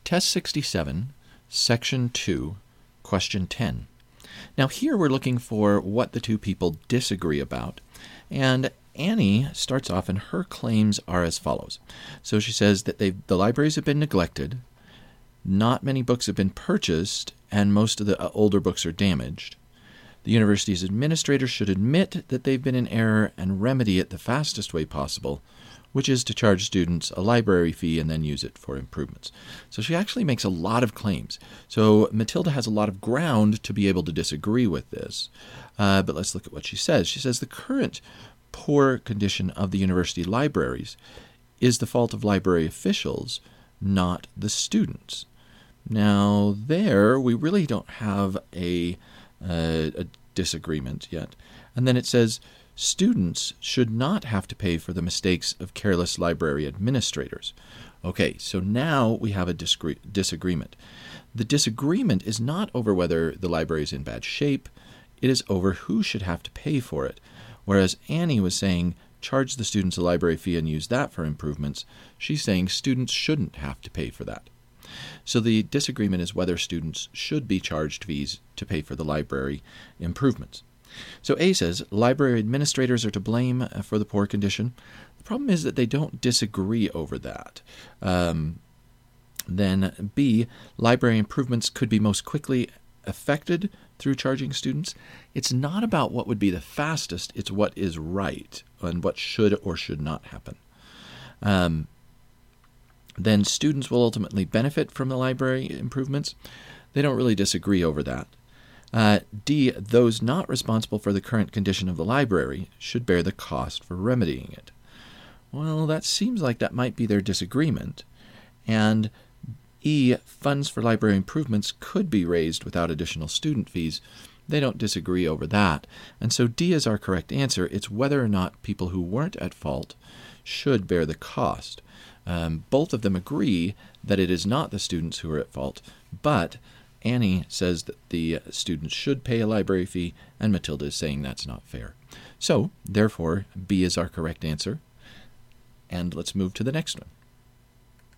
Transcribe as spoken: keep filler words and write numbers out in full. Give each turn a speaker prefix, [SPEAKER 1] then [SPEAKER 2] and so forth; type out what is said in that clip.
[SPEAKER 1] Test sixty-seven, Section two, Question ten. Now here we're looking for what the two people disagree about, and Annie starts off and her claims are as follows. So she says that they've, the libraries have been neglected, not many books have been purchased, and most of the uh, older books are damaged. The university's administrators should admit that they've been in error and remedy it the fastest way possible, which is to charge students a library fee and then use it for improvements. So she actually makes a lot of claims. So Matilda has a lot of ground to be able to disagree with this. Uh, but let's look at what she says. She says the current poor condition of the university libraries is the fault of library officials, not the students. Now there, we really don't have a, uh, a disagreement yet. And then it says, students should not have to pay for the mistakes of careless library administrators. Okay, so now we have a discre- disagreement. The disagreement is not over whether the library is in bad shape, it is over who should have to pay for it. Whereas Annie was saying, charge the students a library fee and use that for improvements, she's saying students shouldn't have to pay for that. So the disagreement is whether students should be charged fees to pay for the library improvements. So A says, library administrators are to blame for the poor condition. The problem is that they don't disagree over that. Um, then B, library improvements could be most quickly affected through charging students. It's not about what would be the fastest, it's what is right and what should or should not happen. Um, then students will ultimately benefit from the library improvements. They don't really disagree over that. Uh, D, those not responsible for the current condition of the library should bear the cost for remedying it. Well, that seems like that might be their disagreement. And E, funds for library improvements could be raised without additional student fees. They don't disagree over that. And so D is our correct answer. It's whether or not people who weren't at fault should bear the cost. Um, both of them agree that it is not the students who are at fault, but Annie says that the students should pay a library fee, and Matilda is saying that's not fair. So, therefore, B is our correct answer. And let's move to the next one.